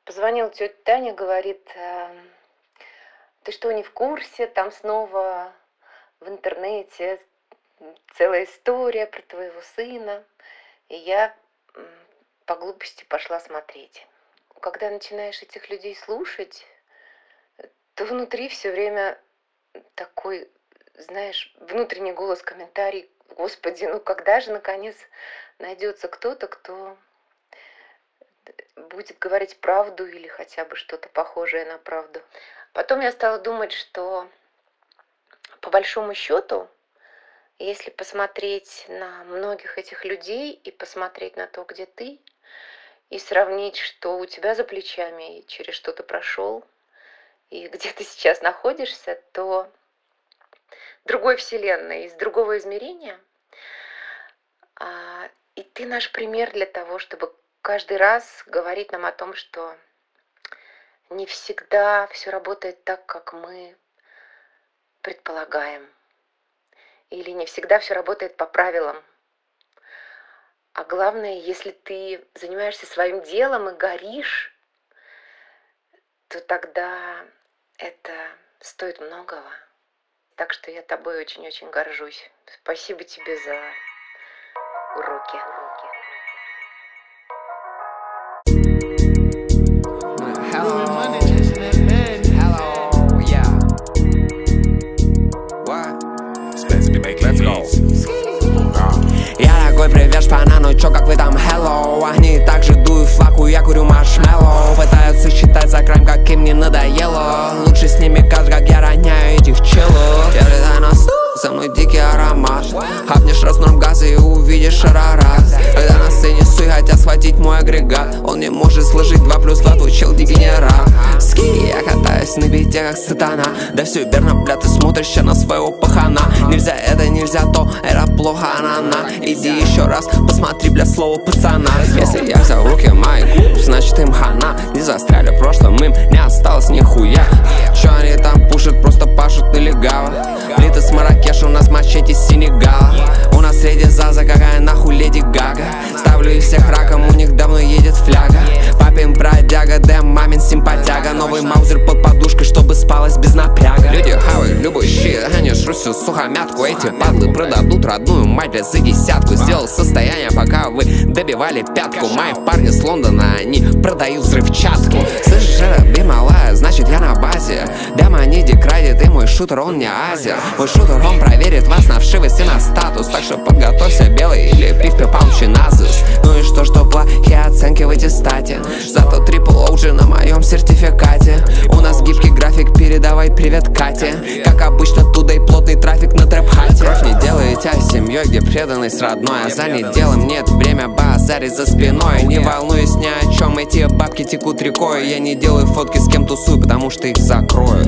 Позвонила тетя Таня, говорит, ты что, не в курсе? Там снова в интернете целая история про твоего сына. И я по глупости пошла смотреть. Когда начинаешь этих людей слушать, то внутри все время такой, знаешь, внутренний голос, комментарий: Господи, ну когда же наконец найдется кто-то, кто будет говорить правду или хотя бы что-то похожее на правду. Потом я стала думать, что по большому счету, если посмотреть на многих этих людей и посмотреть на то, где ты, и сравнить, что у тебя за плечами и через что ты прошел, и где ты сейчас находишься, то другой вселенной, из другого измерения. И ты наш пример для того, чтобы каждый раз говорить нам о том, что не всегда все работает так, как мы предполагаем. Или не всегда все работает по правилам. А главное, если ты занимаешься своим делом и горишь, то тогда это стоит многого. Так что я тобой очень-очень горжусь. Спасибо тебе за уроки. Я такой, привет, шпана, ну чё, как вы там, hello? Огни также дуют флаку, я курю маршмеллоу. Пытаются считать за крайм, как им не надоело. Лучше с ними кажется, как я роняю этих челов. Я летаю на стул, со мной дикий аромат. Хапнешь раз норм газа и увидишь шарарас. Когда на сцене суй, хотят схватить мой агрегат. Он не может сложить 2 плюс 2, твой чел дегенерат. Ски, я катаюсь на бите, как сатана. Да все верно, бля, ты смотришь на своего пахана. Нельзя это, нельзя то, это плохо, она. Иди еще раз, посмотри, бля, слово пацана. Если я взял в руки майку, значит им хана. Не застряли в прошлом, им не осталось нихуя. Чё они там пушат, просто пашут налегало. Плиты с Маракеша, у нас мачете с Сенегала. У нас среди Заза, какая нахуй Леди Гага. Ставлю их всех раком, у них давно едет фляга. Папин бродяга, дэм, мамин симпатяга. Новый маузер под подушкой, чтобы спалось без напряга. Люди хавают любой щит, они жрут всю сухомятку. Эти падлы продадут родную мать за десятку. Сделал состояние, пока вы добивали пятку. Мои парни с Лондона, они продают взрывчатку. Слышишь, это Бималая, значит я на базе. Демониди крадет, и мой шутер, он не азер. Мой шутер, он проверит вас на вшивость и на статус. Так что подготовься, белый, или пивка паумчиназус. Ну и что плохие оценки в аттестате. Зато трипл оуджи на моем сертификате. У нас гибкий график, передавай привет Кате. Как обычно, туда и плотный трафик на трэп-хате. Кровь не делает тебя семьей, где преданность родной. А занят делом нет время базарить за спиной. Не волнуюсь ни о чем, эти бабки текут рекой. Я не делаю фотки с кем тусую, потому что их закрою.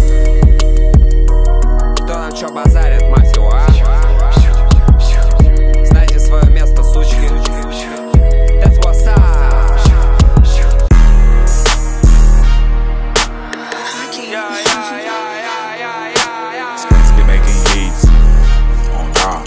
Кто на чё базарит, мать его, а? Знайте свое место, сучки. That's what's up. Spence be making hits on top.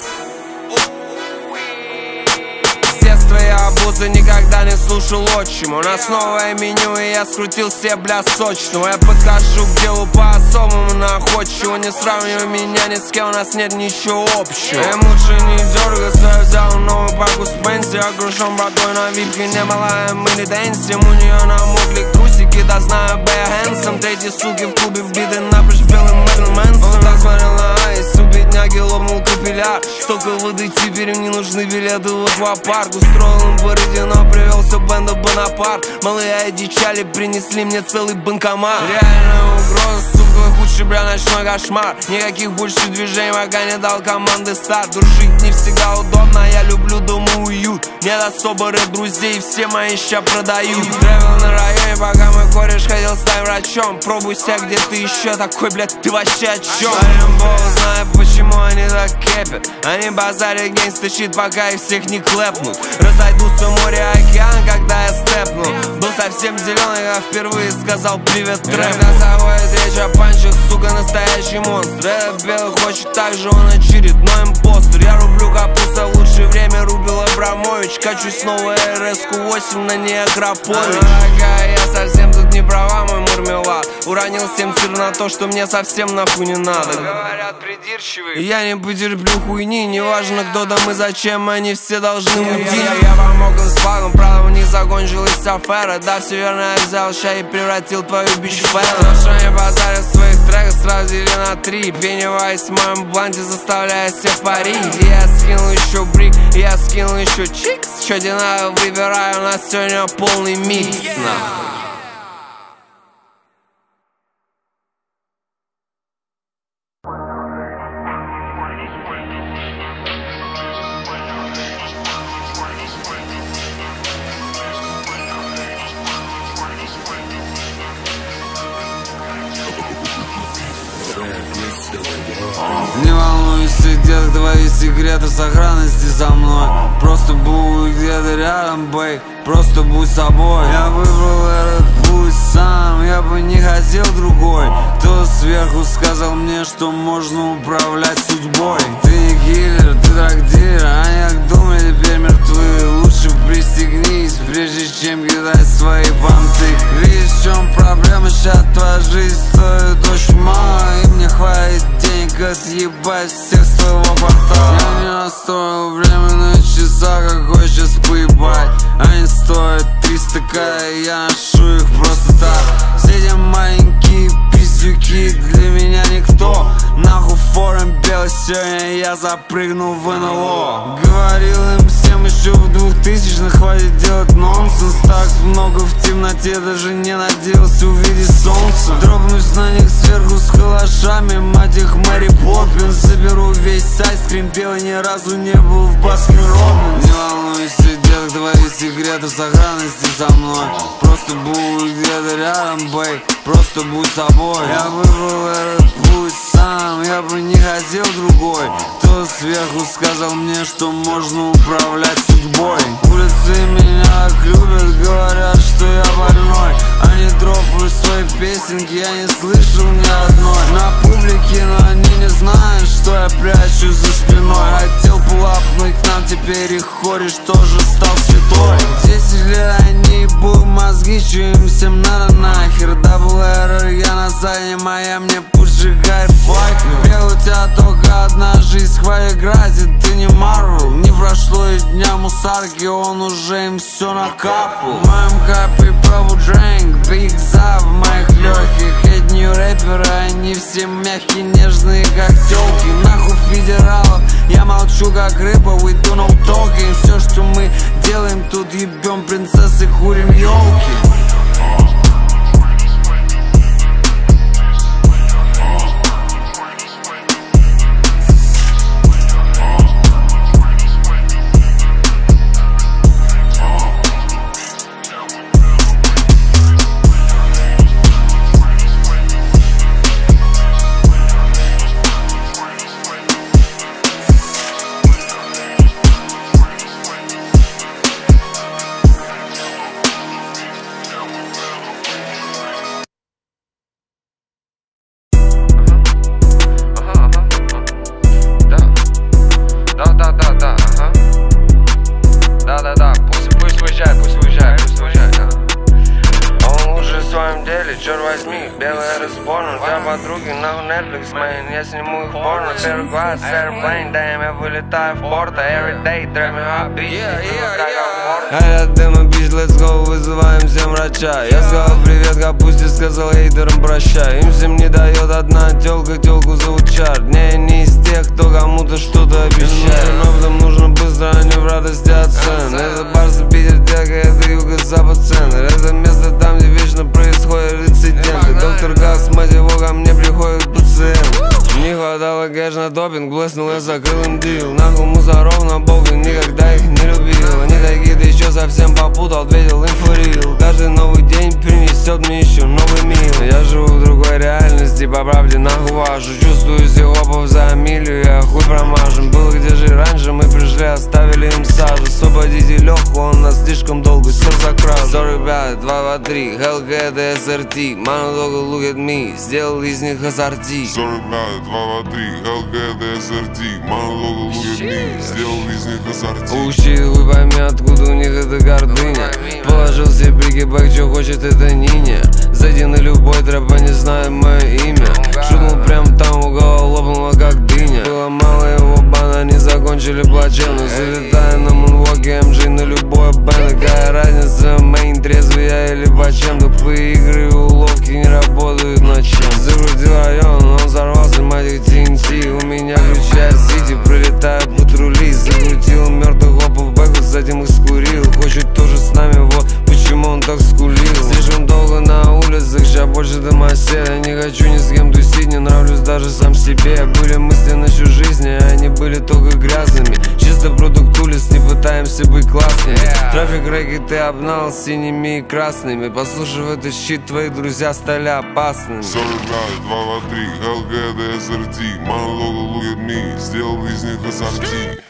С детства я обузы никогда не слушал отчим. У нас новое меню, и я скрутил себе, бля, сочного. Я подхожу к делу по-особому находчиво. Не сравнивай меня ни с кем, у нас нет ничего общего. Им лучше не дергаться, я взял новую паку Спенси. Окружен водой на випке, не малая, мы не дэнсим. У нее намокли трусики, да знаю, Бэя Хэнсом. Третьи суки в клубе вбиты напрочь белым Мэрилин Мэнсон. Он так смотрел на айс, у бедняги лопнул капилляр. Столько воды, теперь им не нужны билеты в аквапарк. Устроил им парыди, но привел все бенда Бонапарт. Малые одичали, принесли мне целый банкомат. Реальная угроза, сука, худший, бля, ночной кошмар. Никаких больше движений, пока не дал команды старт. Дружить не всегда удобно, я люблю дома уют. Нет особо друзей, все мои ща продают. Тревел на районе, пока мой кореш хотел стать врачом. Пробуй себя, где ты еще такой, блядь, ты вообще о чем? Бог знает, почему они так кепят. Они базарят гейнстащит, пока их всех не клепнут. Разойдутся море, океан, когда я степну. Был совсем зеленый, я впервые сказал привет трэп. Когда заходит речь о панчах, сука, настоящий монстр. Этот белый хочет так же, он очередной импостер. Я рублю капуста, лучший время рубил Абрамович. Качусь снова РС-8 на ней Акропович. Дорогая, я совсем тут не права, мой мармелад. Уронил 7 сыр на то, что мне совсем нахуй не надо. Говорят, придирчивый, я не потерплю хуйни. Неважно кто там и зачем, они все должны уйти. Я помог им с флагом, правда у них закончилась афера. Да, все верно, я взял ща и превратил твою бич в фэра. Что не базарят в своих треках, сразу дели на 3. Пеннивайз в моем бланте заставляет всех парить. Я скинул еще брик, я скинул еще чикс. Чё тебе надо, выбираю, у нас сегодня полный микс. Не волнуйся, дед, твои секреты сохранности со мной. Просто будь где-то рядом, бэй, просто будь собой. Я выбрал этот путь сам, я бы не хотел другой. Кто сверху сказал мне, что можно управлять судьбой. Ты не киллер, ты трактир, они как думали, теперь мертвы. Лучше пристегнись, прежде чем кидать свои понты. Видишь, в чем проблема, сейчас твоя жизнь стоит очень мало. И мне хватит денег отъебать всех с твоего квартала. Я не настроил время на часах, какой сейчас поебать. Они стоят 300к, и я ношу их просто так. Все эти маленькие пиздюки для меня никто. Нахуй форум белый, сегодня я запрыгнул в НЛО. Говорил им всем еще в 2000-х, хватит делать нонсенс. Так много в темноте, даже не надеялся увидеть солнце. Дропнусь на них сверху с калашами, мать их Мэри Поппинс. Заберу весь айскрим, белый ни разу не был в Баскин Роббинс. Не волнуйся, дед, твои секреты сохранности со мной. Просто будь где-то рядом, бэй, просто будь собой. Я выбрал этот путь сам, я бы не хотел другой. Кто сверху сказал мне, что можно управлять судьбой. Улицы меня так любят, говорят, что я больной. Они дропают свои песенки, я не слышал ни одной. На публике, но они не знают, что я прячу за спиной. Хотел пулапнуть к нам, теперь их кореш тоже стал святой. 10 лет они ебут мозги, чё им всем надо нахер. Дабл эррор, я на заднем, а я мне поджигай файк. Бел, у тебя только одна жизнь, хватит играть, и ты не Марвел. Не прошло и дня мусарки, он уже им все накапал. В моем капе пробу дрэнк, Big Zap в моих легких. Эти нью рэперы, они все мягкие, нежные, как тёлки. Нахуй федералов, я молчу как рыба, we do no talking. Все, что мы делаем, тут ебем принцессы, курим ёлки. Да, пусть уезжает, Он лучше в своем деле, черт возьми. Белый распорн, у тебя подруги, нахуй Netflix, man. Я сниму их порно, первый класс, airplane, damn, я вылетаю в порто. Every day, trap me hot beat, этот дым и бич, let's go, вызываем всем врача. Я сказал привет капусте, сказал хейтерам прощай. Им всем не дает одна тёлка, тёлку зовут Чарт. Не, не из тех, кто кому-то что-то обещает. Но потом нужно быстро, а не в радости от цен. Это Барса, Питер, Тяга, это юго-запад центр. Это место там, где вечно происходят инциденты. Доктор Гакс, мать его, ко мне приходит пациент. Не хватало кэш на допинг, блеснул, я закрыл им дил. Нахуй мусоров на бога, никогда их не любил. Они такие, ты еще совсем попутал, ответил инфорил. Каждый новый день принесет мне еще новый мил. Я живу в другой реальности, по правде нахуй вашу. Чувствую сиропов за милю, я хуй промажем. Было где же раньше, мы пришли, оставили им сажу. освободите легкую, он нас слишком долго все закрал. Sorry, ребят, 2, 3, Hellcat и SRT, man look, look at me, сделал из них ассорти. Sorry, ребят, 2, 3, Hellcat и SRT, man look, look at me, сделал из них ассорти. Учитывай, пойми, откуда у них эта гордыня. Положил все прикипак, что хочет это Ниня. Зайди на любой трэп, они знают мое имя. Шутнул прям там, уголо лопнуло как дыня. Было мало его бан, они закончили плачевно. Залетая на мунвоке, МЖ на любой бэнд. Какая разница, мейн, трезвый я или по чем. Тупые игры и уловки не работают ночам. Закрутил район, он взорвался, мать их TNT. У меня ключа Сити, пролетая патрули. Закрутил мертвых хлопов бэку, затем их скурил. Хочет тоже с нами, вот почему он так скулил. Слишком долго на улицах, ща больше домоседа. Не хочу ни с кем тусить, не нравлюсь даже сам себе. Были мысли насчет жизни, а они были только грязными. Чисто продукт улиц, не пытаемся быть классными. Трафик рэки ты обнал синими и красными. Послушав этот щит, твои друзья стали опасными. Sorry, ребят, 2, 3, Hellcat и SRT, man look at me, сделал из них ассорти.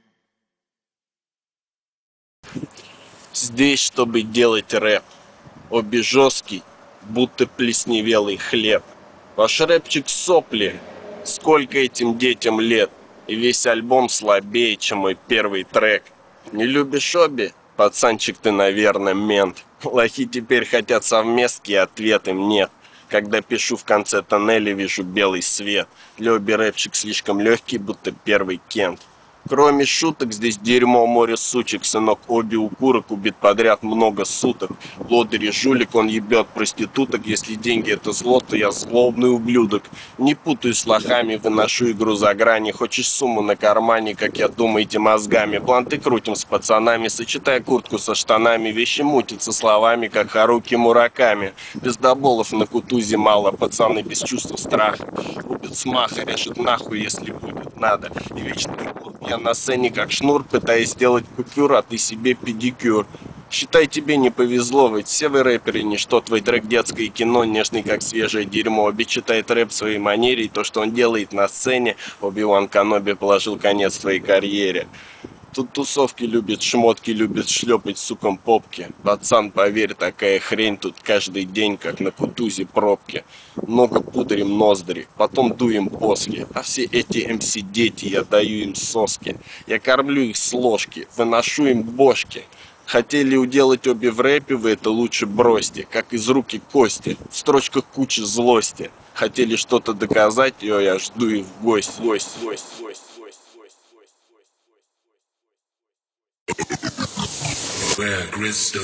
Здесь, чтобы делать рэп. Обе жесткий, будто плесневелый хлеб. Ваш рэпчик сопли, сколько этим детям лет. И весь альбом слабее, чем мой первый трек. Не любишь обе? Пацанчик, ты, наверное, мент. Лохи теперь хотят совместки, ответ им нет. Когда пишу в конце тоннеля, вижу белый свет. Для обе рэпчик слишком легкий, будто первый Кент. Кроме шуток, здесь дерьмо, море сучек. Сынок обе укурок убит подряд много суток. Лодырь и жулик, он ебет проституток. Если деньги это зло, то я злобный ублюдок. Не путаю с лохами, выношу игру за грани. Хочешь сумму на кармане, как я думаете мозгами. Планты крутим с пацанами, сочетая куртку со штанами. Вещи мутятся словами, как Харуки Мураками. Пиздоболов на Кутузе мало, пацаны без чувства страха. Убит смаха, режет нахуй, если будет надо. И вечный год я на сцене как шнур, пытаясь сделать купюр, а ты себе педикюр. Считай, тебе не повезло, ведь все вы рэперы, ничто. Твой трек детское кино, нежный как свежее дерьмо. Оби читает рэп в своей манере, и то, что он делает на сцене, Оби-Ван Каноби положил конец твоей карьере. Тут тусовки любят, шмотки любят шлепать суком попки. Пацан, поверь, такая хрень тут каждый день, как на Кутузе пробки. Много пудрим ноздри, потом дуем после. А все эти МС-дети, я даю им соски. Я кормлю их с ложки, выношу им бошки. Хотели уделать обе в рэпе, вы это лучше бросьте. Как из руки кости, в строчках куча злости. Хотели что-то доказать, я жду их в гости. Where Crystal,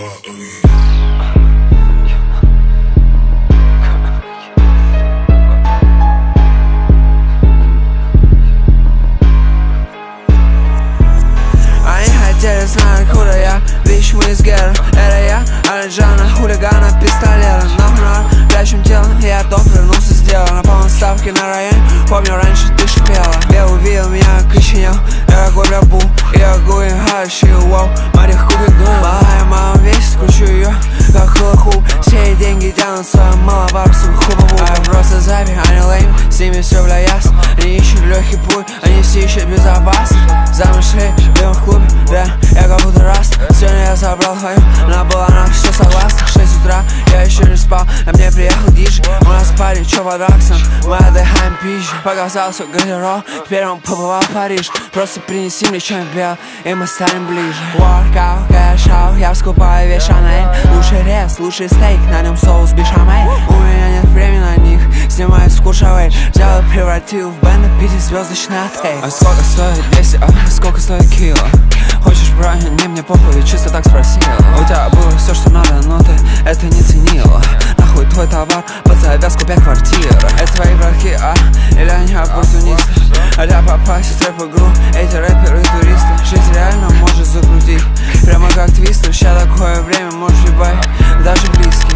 Они хотели знать, откуда я, вещь мы из гера. Это я, Алиджана, хулигана, пистолета. Нахуй надо, прячем тело, я доп, вернулся с дела. На полной ставке на районе, помню, раньше ты шипела. Я увидел меня, кричал, я какой бля бум. Я going hard, she wow, мать их купит гум. Малая мама весит, кручу ее, как хулаху. Все деньги тянутся, малобарсом хубаву. А я просто забей, они лейм, с ними все бля ясно. Они ищут легкий путь, они все ищут безопасность. Замышляй, бьем в клубе, да, я как будто раст. Сегодня я забрал хаю, она была на все согласна. 6 утра, я еще не спал, а мне приехал диджей. У нас пари, чё под раксом, мы отдыхаем пизже. Показался гардероб, теперь он побывал в Париж. Просто принеси мне что-нибудь бел, и мы станем ближе. Workout, кэш-аут, я вскупаю весь Шанель. Лучший рез, лучший стейк, на нем соус бешамель. У меня нет времени на них, снимаю с Куршавель. Взял и превратил в бенд 5-звездочный отель. А сколько стоит 200, а сколько стоит кило? Хочешь брать, не мне похуй, чисто так спросила. У тебя было все, что надо, но ты это не ценила. Нахуй твой товар, под завязку 5 квартир. Это твои враги, или они оппортунисты? А для попасть в трэп-игру, эти рэперы туристы. Жизнь реально может закрутить, прямо как твистер. Ща такое время, можешь ебать, даже близкий.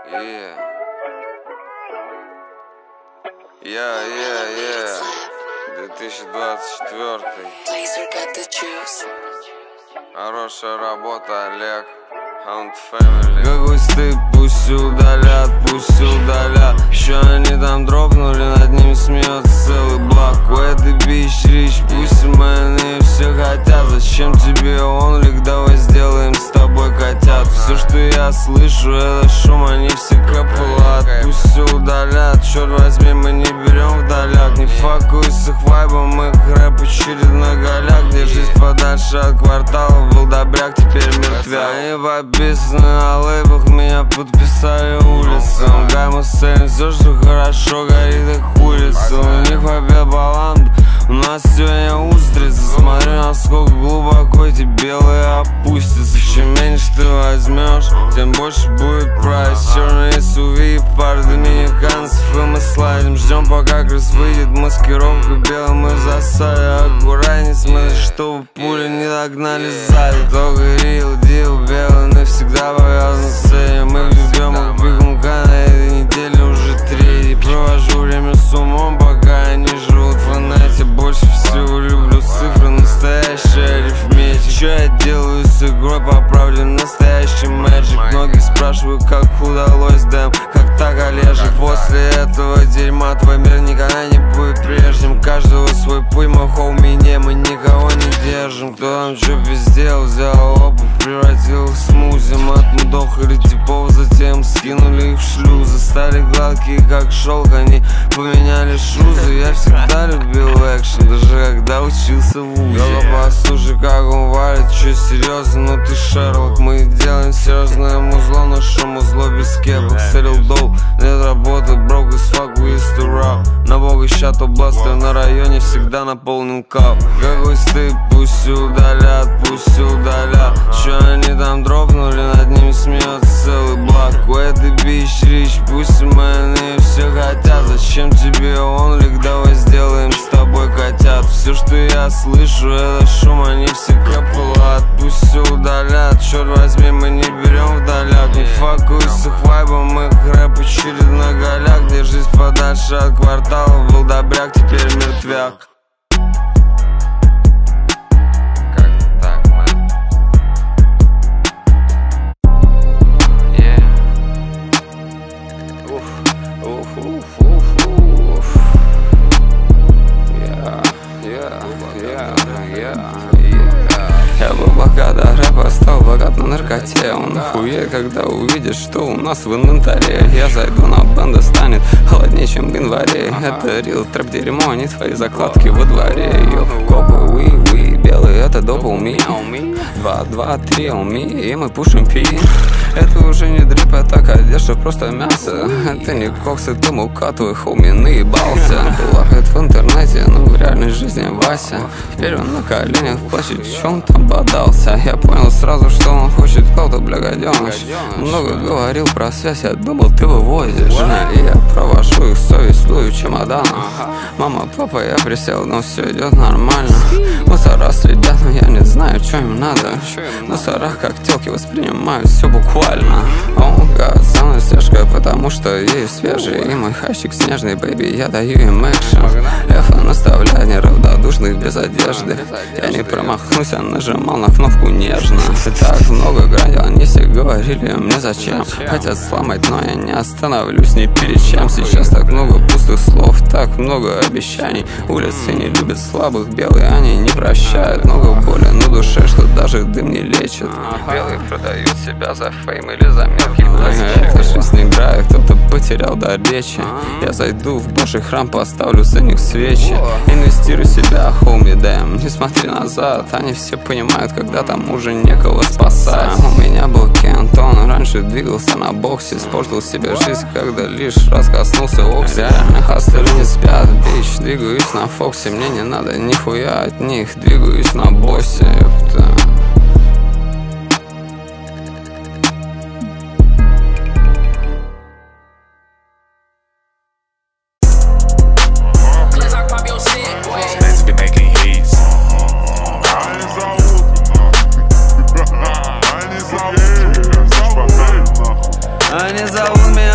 2024. Хорошая работа, Олег. Hound Family. Какой стыд, пусть удалят, пусть удалят. Еще они там дропнули, над ними смеется целый блок. У этой бич рич, пусть майны все хотят. Зачем тебе онлик, давай сделаем с тобой котят. Все, что я слышу, это шум, они все копылат. Пусть все удалят, черт возьми, мы не берем вдаляк. Не факуй с их вайбом, их рэп очередной голяк. Держись подальше от квартала, был добряк, теперь мертвяк. Они подписаны на лейбах, меня подписали улицам. Гамма сцен, все, что хорошо, горит их улица. У них побед баланс, у нас сегодня устрица. Смотри, насколько глубоко эти белые опустятся. Чем меньше ты возьмешь, тем больше будет прайс. Черные SUV, пар доминиканцев, и мы слайдим. Ждем, пока крыс выйдет, маскировка белым мы в засаде. Аккуратней смотри, чтобы пули не догнали сзади. Только рил, дил, белый навсегда повязан с этим. Мы ведем их бегунка на этой неделе уже третий. Провожу время с умом, пока они живут в инете. Больше всего люблю цифры, настоящая арифметика. Что я делаю с игрой, по правде настоящий мэджик. Многие спрашивают, как удалось дэм, как так, Олежек. После этого дерьма твой мир никогда не будет прежним. Каждого свой путь, мой хоуми, не, мы никого не держим. Кто там что пиздел, взял обувь, превратил их в смузи. Отмудохали типов, затем скинули их в шлюзы. Стали гладкие, как шелк, они поменяли шузы. Я всегда любил экшен, даже когда учился в УЗИ. Послушай, как он валит, че серьезно, ну ты Шерлок. Мы делаем серьезное музло, но шо музло без кепок. Сэрил доу, нет работы, брок из fuck we used to rap. На бога щат областер, на районе всегда наполнен кап. Какой стыд, пусть удалят, пусть удалят. Че они там дропнули, над ними смеется целый блок. У этой бич рич, пусть майны все хотят. Зачем тебе онлик, давай сделаем с тобой котят. Все, что я слышу, это шум, они все копылат. Пусть все удалят, черт возьми, мы не берем вдаляк. Не факуй с их вайбом, их рэп очередной голяк. Держись подальше от квартала, был добряк, теперь мертвяк. Я был богат, а рэп стал богат на наркоте. Он охуеет, когда увидит, что у нас в инвентаре. Я зайду на бенда, станет холоднее, чем в январе. Это рил, трэп дерьмо, не твои закладки во дворе. Йо, копы, уи, белый, это допл ми. 2, 2, 3, ми, и мы пушим пи. Это уже не дрип, а так одежда, просто мясо. Это не кокс, это мука, твой хоуми наебался. Лахает в интернете, но в реальной жизни Вася. Теперь он на коленях плачет, чё он там бодался. Я понял сразу, что он хочет кого-то, бля, гаденыш. Много говорил про связь, я думал, ты вывозишь. И я провожу их совесть, лую чемоданом. Мама, папа, я присел, но все идет нормально. Мусора следят, но я не знаю, что им надо. В мусорах, как телки, воспринимают все буквально. Он со мной слежка, потому что ей свежий. И мой хащик снежный, бэйби, я даю им экшен. Эфа наставляет неравнодушных без одежды. Я не промахнусь, я нажимал на кнопку нежно. И так много гранил, они все говорили мне зачем. Хотят сломать, но я не остановлюсь ни перед чем. Сейчас так много пустых слов, так много обещаний. Улицы не любят слабых, белые они не прощают. Много боли на душе, что даже дым не лечит. Белые продают себя за фейм или за мелкий платье. Эта жизнь не играет, кто-то потерял до речи. Я зайду в божий храм, поставлю за них свечи. Инвестируй в себя, хоуми, дэм, не смотри назад. Они все понимают, когда там уже некого спасать. У меня был Кентон, раньше двигался на боксе. Испортил себе жизнь, когда лишь раз коснулся окси. Реально хастеры не спят, бич, двигаюсь на Фоксе. Мне не надо нихуя от них, двигаюсь на боссе. Они зовут меня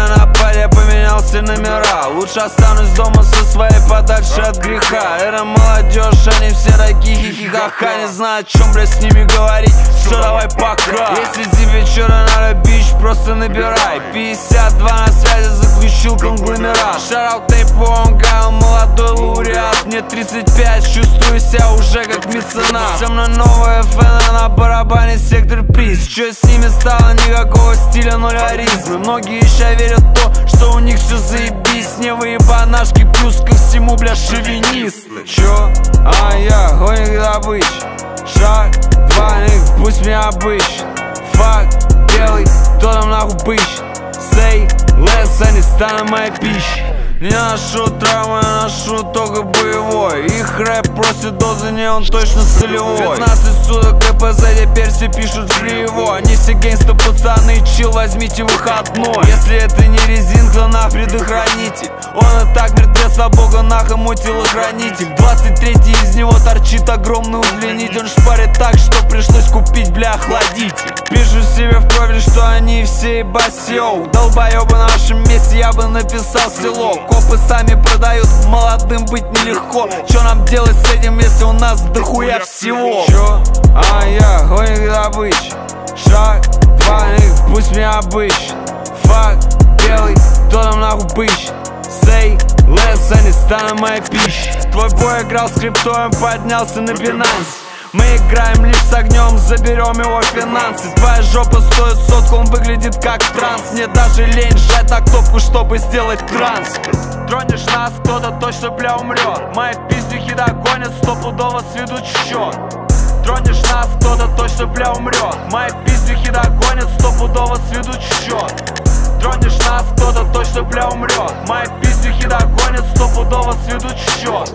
поменял все номера. Лучше останусь дома со своей подальше от греха. Это молодежь, они все такие хихихаха. Не знаю, о чем, блядь, с ними говорить. Все, давай пока. Если тебе что-то надо, бич, просто набирай. 52 на связи, заключил конгломерат. Шараут Тейпу, он гайл, молодой лауреат. Мне 35, чувствую себя уже как меценат. Со мной новая ФН, на барабане сектор приз. Чё с ними стало, никакого стиля, ноль харизмы. Многие еще верят в то, что у них все заебись. Не выебанашки, плюс ко всему, бля, шовинисты. Чё? А я гоник добычи. Шаг, два, пусть меня обыщет. Факт, белый, кто там нахуй быщет. Say less, они станут моей пищей. Не ношу травмы, я ношу только боевой. Их рэп просит дозы, не он точно солевой. 15 суток КПЗ, теперь все пишут жри его. Они все гейнста пацаны, чил, возьмите выходной. Если это не резинка, то нах предохранитель. Он и так мертвец, а бога нах ему телохранитель. 23-й из него торчит огромный удлинитель. Он шпарит так, что пришлось купить, бля, охладитель. Пишу себе в профиль, что они все ебать йоу. Долбоёбы на нашем месте, я бы написал село. Копы сами продают, молодым быть нелегко. Чё нам делать с этим, если у нас дохуя всего? Чё? А я гоник добычи. Шаг, два, пусть меня обыщет. Факт, белый, кто там нахуй быщет. Say less, они станут моей пищей. Твой бой играл с криптоем, поднялся на Binance. Мы играем лишь с огнем, заберем его финансы. Твоя жопа стоит сотку, он выглядит как транс. Мне даже лень сжать на кнопку, чтобы сделать трансфер. Тронешь нас, кто-то точно, бля, умрет. Мои пиздюхи догонят, стопудово сведут счет. Тронешь нас, кто-то точно, бля, умрет. Мои пиздюхи догонят, стопудово сведут счет. Тронешь нас, кто-то точно, бля, умрет. Мои пиздюхи догонят, стопудово сведут счет.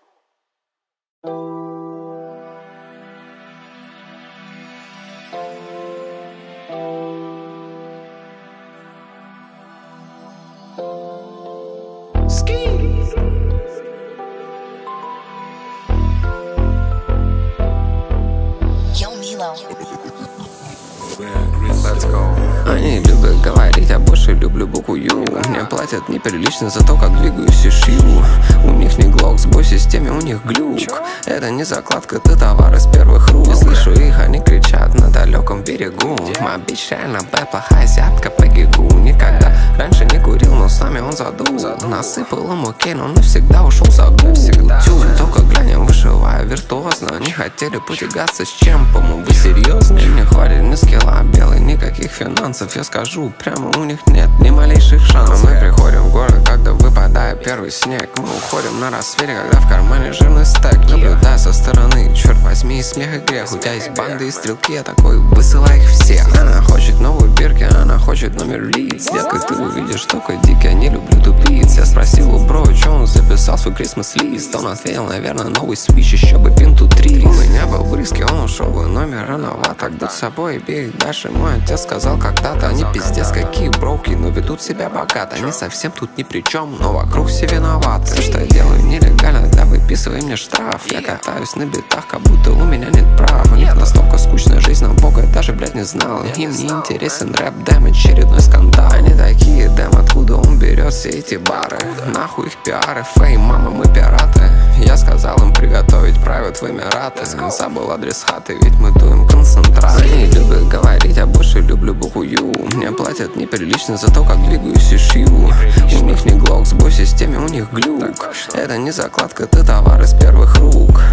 Они любят говорить, а больше люблю букву Ю. Мне платят неприлично за то, как двигаюсь и шью. У них не глок, с бой-системе у них глюк. Это не закладка, ты товар из первых рук. Я слышу их, они кричат на далеком берегу. Моя бич реально бэд, плохая азиатка по гигу. Никогда раньше не курил, но с нами он задул. Насыпал ему кейн, он навсегда ушел за гул. Только глянем, вышивая виртуозно. Не хотели потягаться с чемпом, вы серьезно? Не хватит ни скилла, белый, никаких финансов. Я скажу, прямо у них нет ни малейших шансов. Мы приходим в город, когда выпадает первый снег. Мы уходим на рассвете, когда в кармане жирный стек. Наблюдая со стороны, черт возьми, и смех и грех. У тебя есть банды и стрелки, я такой, высылай их всех. Она хочет новую бирки, она хочет номер лиц. Детка, ты увидишь только дикий, я не люблю тупиц. Я спросил у бро, что он записал свой Christmas лист. Он ответил, наверное, новый свич, еще бы пинту 3. У меня был близкий, он ушел бы, номер рановато. Будь собой и бей дальше. Мой отец сказал когда-то, они пиздец какие броуки, но ведут себя богато. Они совсем тут ни при чем, но вокруг все виноваты. Все, что я делаю нелегально, да выписывай мне штраф. Я катаюсь на битах, как будто у меня нет прав. У них настолько скучная жизнь, но бога даже, блядь, не знал. Им не интересен рэп, дэм, очередной скандал. Они такие, дэм, откуда он берет все эти бары? Нахуй их пиары, фейм, мама, мы пираты. Я сказал им приготовить private в Эмираты. Забыл адрес хаты, ведь мы дуем концентрат. Они любят говорить, а больше люблю букву Ю. Мне платят неприлично за то, как двигаюсь и шью. У них не глок, с бой-системе у них глюк. Это не закладка, ты товар из первых рук.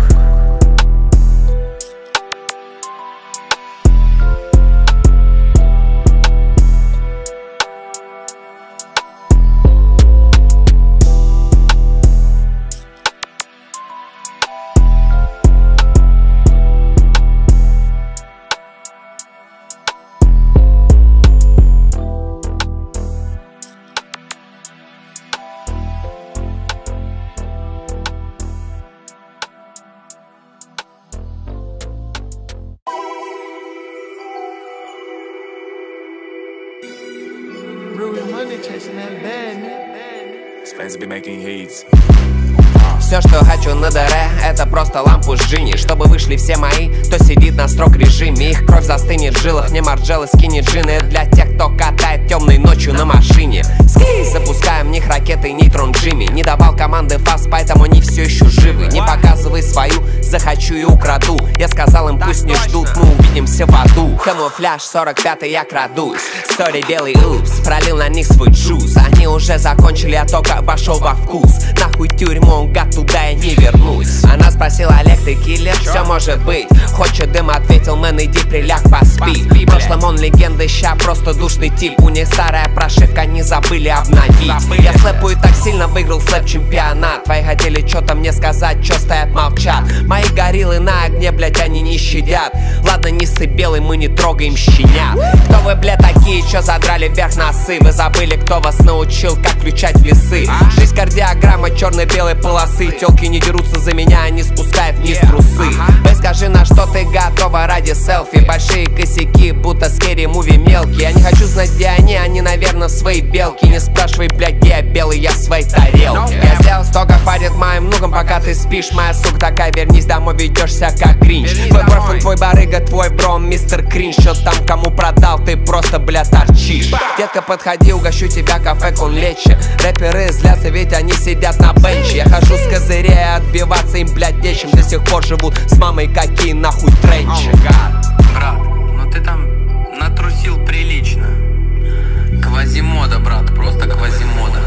Все, что хочу на дыре, это просто лампу с джинни. Чтобы вышли все мои, кто сидит на строг режиме. Их кровь застынет в жилах, не марджелы, скини джины. Для тех, кто катает темной ночью на машине. Ски, запускаем, не давал команды фас, поэтому они все еще живы. Не показывай свою, захочу и украду. Я сказал им, пусть не ждут, мы увидимся в аду. Камуфляж 45-й, я крадусь. Story белый упс, пролил на них свой джуз. Они уже закончили, я только вошел во вкус. Нахуй тюрьму, гад, туда я не вернусь. Она спросила, Олег, ты киллер? Все может быть. Хочет дым, ответил, мэн, иди приляг, поспи. В прошлом он легенда, ща просто душный тип. У них старая прошивка, не забыли обновить. Я слэпаю так сильно, выиграл слэп-чемпионат. Твои хотели что-то мне сказать, чё стоят, молчат. Мои гориллы на огне, блять, они не щадят. Ладно, не ссы белый, мы не трогаем щенят. Кто вы, блядь, такие, чё задрали вверх носы? Вы забыли, кто вас научил, как включать в лесы. Жизнь кардиограмма черно-белой полосы. Тёлки не дерутся за меня, они спускают вниз трусы. Бэй, скажи, на что ты готова ради селфи? Большие косяки, будто скери муви мелкие. Я не хочу знать, где они, наверное, в своей белке. Не спрашивай, блядь, где я белый, я в своей тарелке. Я сделал столько, хватит моим внукам, пока ты спишь. Моя сука такая, вернись домой, ведешься как кринж. Твой борфан, твой барыга, твой бром, мистер Кринж. Чё там кому продал, ты просто, бля, торчишь. Детка, подходи, угощу тебя кафе кон лечи. Рэперы злятся, ведь они сидят на бенче. Я хожу с козырей, отбиваться им, блядь, нечем. До сих пор живут с мамой, какие нахуй тренчи. Брат, ну ты там натрусил прилично. Квазимода, брат, просто квазимода.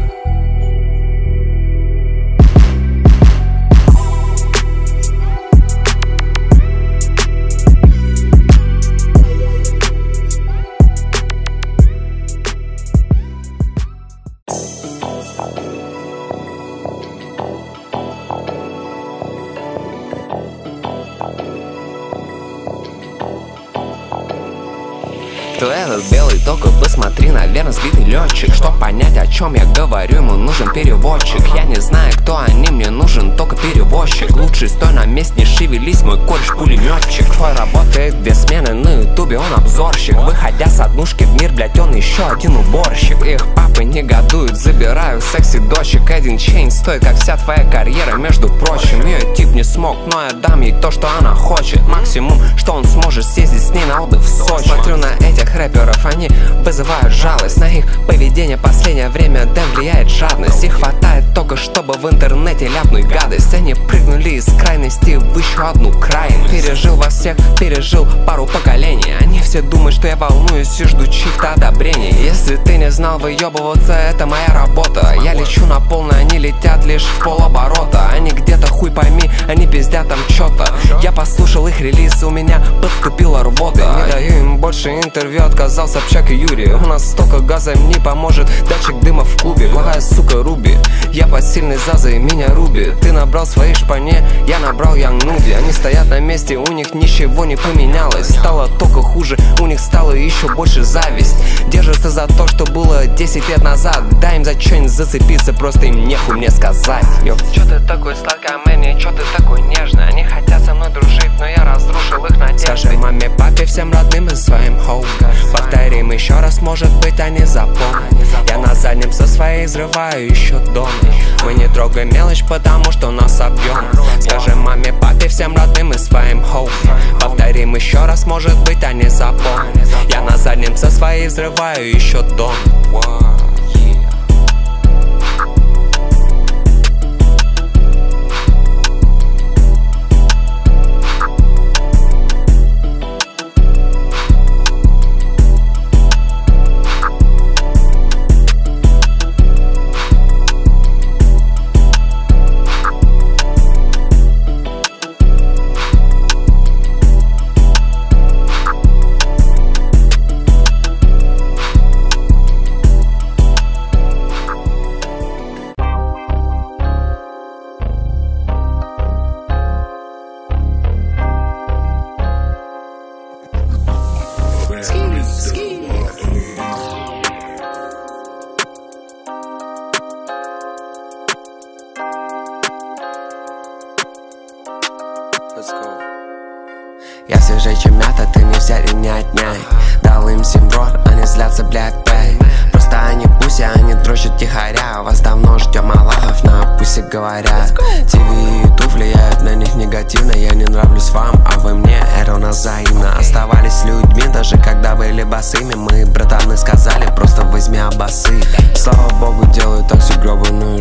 Кто этот белый, только посмотри, наверное, сбитый летчик. Чтоб понять, о чем я говорю, ему нужен переводчик. Я не знаю, кто они, мне нужен только перевозчик. Лучше стой на месте, не шевелись, мой кореш пулеметчик. Твой работает 2 смены на ютубе, он обзорщик. Выходя с однушки в мир, блять, он еще один уборщик. Их папы негодуют, забираю секси дочек. 1 чейн стоит, как вся твоя карьера, между прочим. Ее тип не смог, но я дам ей то, что она хочет. Максимум, что он сможет съездить с ней на отдых в Сочи. Смотрю на этих рэперов, они вызывают жалость. На их поведение последнее время Дэм влияет жадность. Их хватает только, чтобы в интернете ляпнуть гадость. Они прыгнули из крайности в еще одну крайность. Пережил во всех, пережил пару поколений. Они все думают, что я волнуюсь и жду чьих-то одобрений. Если ты не знал, выебываться, это моя работа. Я лечу на полную, они летят лишь в полоборота. Они где-то, хуй пойми, они пиздят там чё-то. Я послушал их релиз, у меня подступила рвота. Не даю им больше интервью, отказался Пчак и Юрий. У нас столько газа, им не поможет датчик дыма в клубе. Плохая сука Руби, я под сильной зазой, меня Руби. Ты набрал своей шпане, я набрал Янг Нуди. Они стоят на месте, у них ничего не поменялось. Стало только хуже, у них стало еще больше зависть. Держатся за то, что было 10 лет назад. Дай им за что-нибудь зацепиться, просто им нехуй мне сказать. Чё ты такой сладкий, Мэнни, чё ты такой нежный? Они хотят со мной дружить, но я разрушил их надежды. Скажи маме, папе, всем родным и своим хоум. Повторим еще раз, может быть, они запомнят. Я на заднем со своей взрываю еще дома. Мы не трогаем мелочь, потому что у нас объем. Скажи маме, папе, всем родным и своим хоум. Повторим еще раз, может быть, они запомнят. Я на заднем со своей взрываю еще дома. Я свежее, чем мята, ты не взять и не отняй. Дал им симброд, они злятся, блядь, бэй. Просто они пуси, они дрочат тихоря. Вас давно ждем Аллахов, на пусть говорят. ТВ и YouTube влияют на них негативно. Я не нравлюсь вам, а вы мне, это у нас взаимно. Оставались людьми, даже когда были босыми. Мы, братаны, сказали, просто возьми обосы. Слава богу, делаю так всю гребаную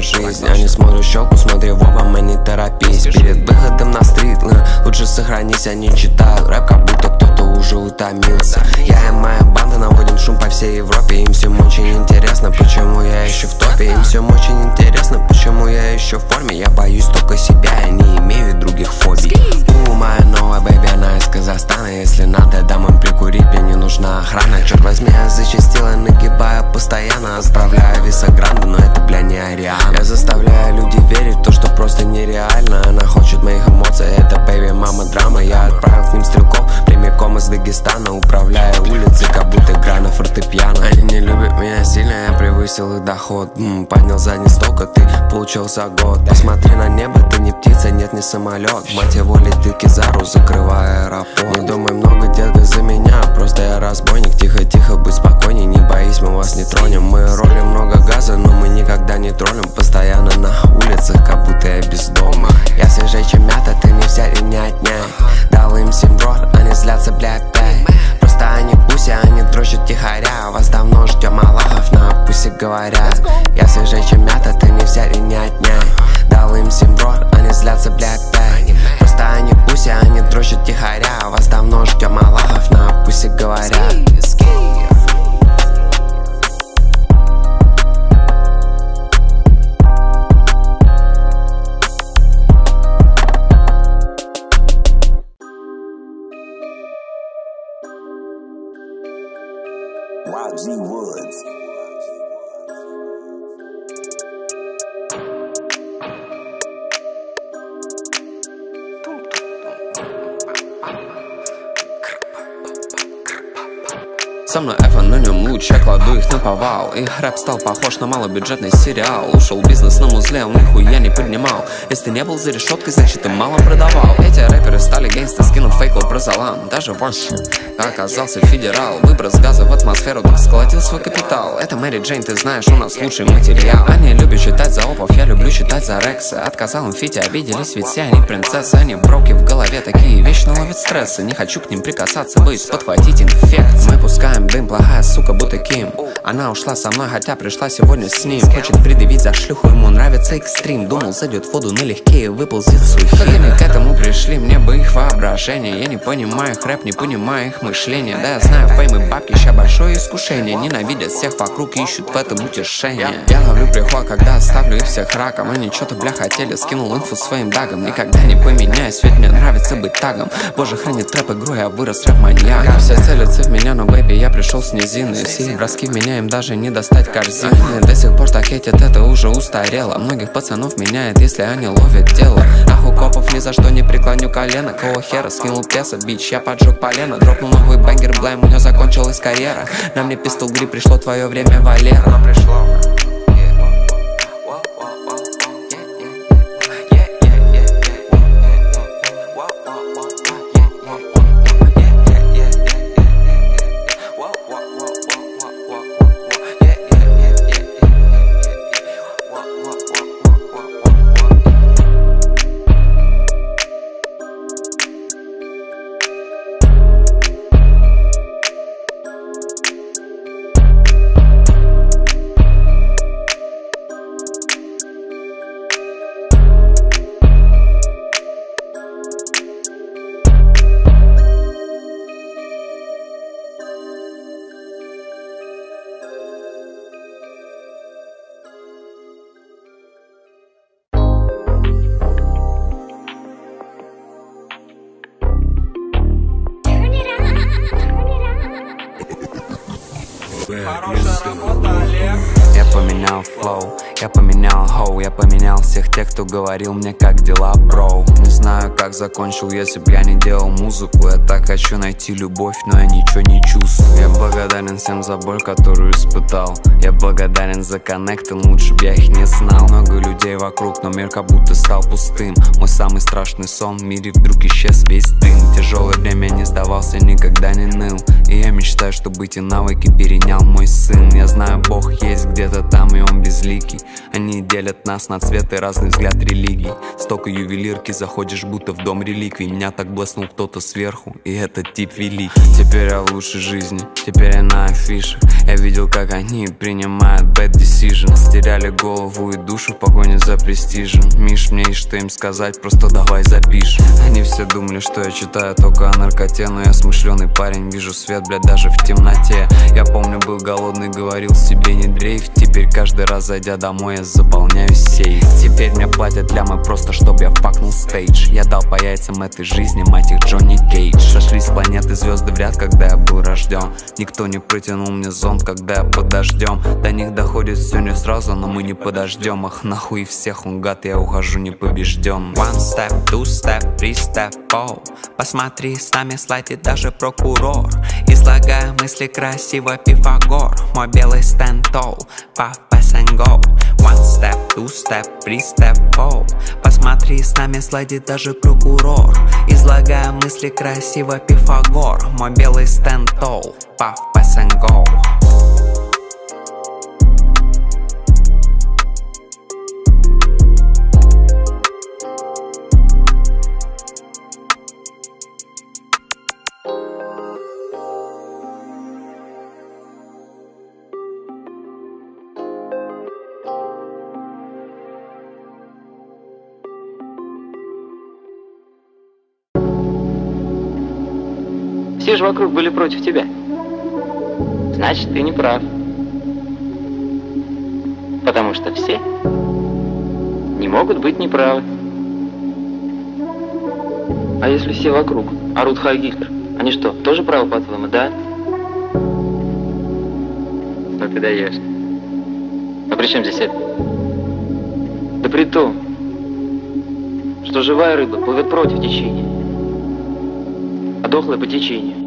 жизнь. Они смотрят в щеку, смотри в оба, мы не торопись. Перед выходом на стрит, лучше сохранись, они читают рэп, как будто кто-то уже утомился. Я и моя банда наводим шум по всей Европе. Им всем очень интересно, почему я еще в топе. Им всем очень интересно, почему я еще в форме. Я боюсь только себя, я не имею других фобий. Моя новая бэйби, она из Казахстана. Если надо, дам им прикурить, мне не нужна охрана. Черт возьми, я зачастила, нагибаю постоянно. Отправляю висогранды, но это, бля, не Ариана. Я заставляю людей верить в то, что просто нереально. Она хочет моих эмоций, это бэйби, мама драма. Я отправил к ним стрелков прямиком из Дагестана. Управляю улицы, как будто играю на фортепиано. Они не любят меня сильно, я превысил их доход. Поднял задний стол, а ты получился год. Посмотри на небо, ты не птица, нет, не самолет. Мать его, летит Кизару, закрывая аэропорт. Не думай много, детка, за меня, просто я разбойник. Тихо-тихо, будь спокойней, не боись, мы вас не тронем. Мы ролим много газа, но мы никогда не троллим. Постоянно на улицах, как будто я без дома. Я свежей, чем мята, ты не взять и не отнять. Дал им 7 рот, они злятся, бля, опять. Просто они пуси, они дрочат тихоря. Вас давно ждем Аллахов, на пусть говорят. Я свежей, чем мята, ты не взять и не отнять. Дал им 7 рот, они злятся, бля, опять. Просто они пуси, они дрочат тихоря. Вас давно ждем Аллахов, на пусть говорят. YG Woods. Со мной Эва, на нем луч, я кладу их на повал. Их рэп стал похож на малобюджетный сериал. Ушел бизнес на музле, он нихуя не поднимал. Если ты не был за решеткой, значит ты мало продавал. Эти рэперы стали гангста, скинув фейкл про залам. Даже Ворс оказался федерал. Выброс газа в атмосферу, так сколотил свой капитал. Это Мэри Джейн, ты знаешь, у нас лучший материал. Они любят читать за опов, я люблю читать за Рекса. Отказал им Фите, обиделись, ведь все они принцессы. Они броки в голове, такие вечно ловят стрессы. Не хочу к ним прикасаться, боюсь подхватить инфекцию. Мы пускаем дым, плохая сука, будто Ким. Она ушла со мной, хотя пришла сегодня с ним. Хочет предъявить за шлюху, ему нравится экстрим. Думал, зайдет в воду налегке и выползет сухим. Как они к этому пришли, мне бы их воображение. Я не понимаю их рэп, не понимаю их мышление. Да, я знаю, фейм и бабки, ща большое искушение. Ненавидят всех вокруг, ищут в этом утешение. Я ловлю приход, когда оставлю их всех раком. Они что-то, бля, хотели, скинул инфу своим дагом. Никогда не поменяюсь, ведь мне нравится быть тагом. Боже, хранит трэп игру, я вырос рэп-маньяком. Они все целятся в меня, но, бэйби, я пришел с низины. Все броски в меня, им даже не достать корзины. До сих пор так хейтят, это уже устарело. Многих пацанов меняет, если они ловят дело. Ах, у копов ни за что не преклоню колено. Кого хера, скинул песо, бич, я поджег полено. Дропнул новый бангер, блайм, у него закончилась карьера. На мне пистол гри, пришло твое время, Валера. Я поменял флоу, я поменял хоу, я поменял всех тех, кто говорил мне, как дела, бро. Не знаю, как закончил, если б я не делал музыку. Я так хочу найти любовь, но я ничего не чувствую. Я благодарен всем за боль, которую испытал. Я благодарен за коннекты, лучше б я их не знал. Много людей вокруг, но мир как будто стал пустым. Мой самый страшный сон в мире вдруг исчез весь дым. Тяжелое время, не сдавался, никогда не ныл. И я мечтаю, чтобы эти навыки перенял мой сын. Я знаю, Бог есть где-то там, и он безликий. Они делят нас на цвет и разный взгляд религий. Столько ювелирки, заходишь будто в дом реликвий. Меня так блеснул кто-то сверху, и этот тип великий. Теперь я в лучшей жизни, теперь я на афише. Я видел, как они приняли принимают bad decisions. Теряли голову и душу в погоне за престижем. Миш, мне есть что им сказать, просто давай запишем. Они все думали, что я читаю только о наркоте, но я смышленый парень, вижу свет, блядь, даже в темноте. Я помню, был голодный, говорил себе не дрейф. Теперь каждый раз, зайдя домой, я заполняю сейф. Теперь мне платят лямы просто, чтоб я факнул стейдж. Я дал по яйцам этой жизни, мать их, Джонни Кейдж. Сошлись планеты, звезды в ряд, когда я был рожден. Никто не протянул мне зонт, когда я под дождем. До них доходит все не сразу, но мы не подождем. Ах, нахуй всех, он гад, я ухожу непобежден. One step, two step, three step, four. Посмотри, с нами слайдит даже прокурор. Излагая мысли красиво, Пифагор. Мой белый stand tall, puff, pass and go. One step, two step, three step, four. Посмотри, с нами слайдит даже прокурор. Излагая мысли красиво, Пифагор. Мой белый stand tall, puff, pass and go. Все же вокруг были против тебя. Значит, ты не прав. Потому что все не могут быть неправы. А если все вокруг орут Хай Гитлер, они что, тоже правы, по-твоему, да? Ну ты даешь. А при чем здесь это? Да при том, что живая рыба плывет против течения, а дохлая по течению.